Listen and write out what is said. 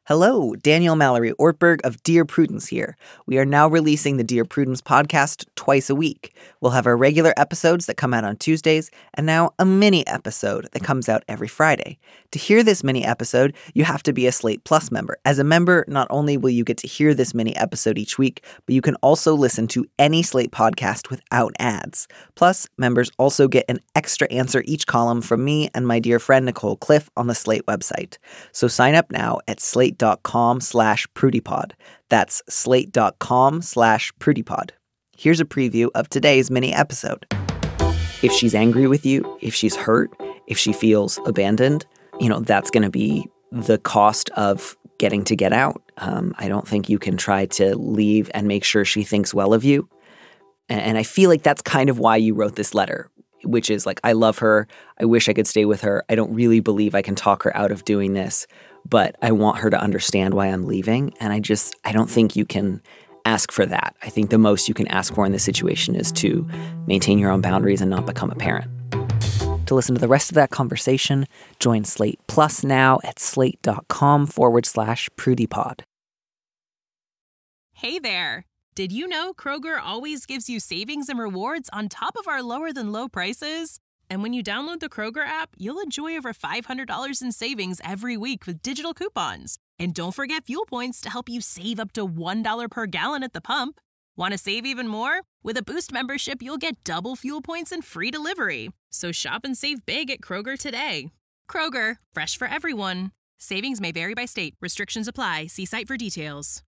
Hello, Daniel Mallory Ortberg of Dear Prudence here. We are now releasing the Dear Prudence podcast twice a week. We'll have our regular episodes that come out on Tuesdays, and now a mini episode that comes out every Friday. To hear this mini episode, you have to be a Slate Plus member. As a member, not only will you get to hear this mini episode each week, but you can also listen to any Slate podcast without ads. Plus, members also get an extra answer each column from me and my dear friend Nicole Cliff on the Slate website. So sign up now at slate.com/prudypod. That's slate.com/prudypod. Here's a preview of today's mini episode. If she's angry with you, if she's hurt, if she feels abandoned, that's going to be the cost of getting to get out. I don't think you can try to leave and make sure she thinks well of you. And I feel like that's kind of why you wrote this letter, which is like, I love her. I wish I could stay with her. I don't really believe I can talk her out of doing this, but I want her to understand why I'm leaving. And I don't think you can ask for that. I think the most you can ask for in this situation is to maintain your own boundaries and not become a parent. To listen to the rest of that conversation, join Slate Plus now at slate.com/prudypod. Hey there. Did you know Kroger always gives you savings and rewards on top of our lower than low prices? And when you download the Kroger app, you'll enjoy over $500 in savings every week with digital coupons. And don't forget fuel points to help you save up to $1 per gallon at the pump. Want to save even more? With a Boost membership, you'll get double fuel points and free delivery. So shop and save big at Kroger today. Kroger, fresh for everyone. Savings may vary by state. Restrictions apply. See site for details.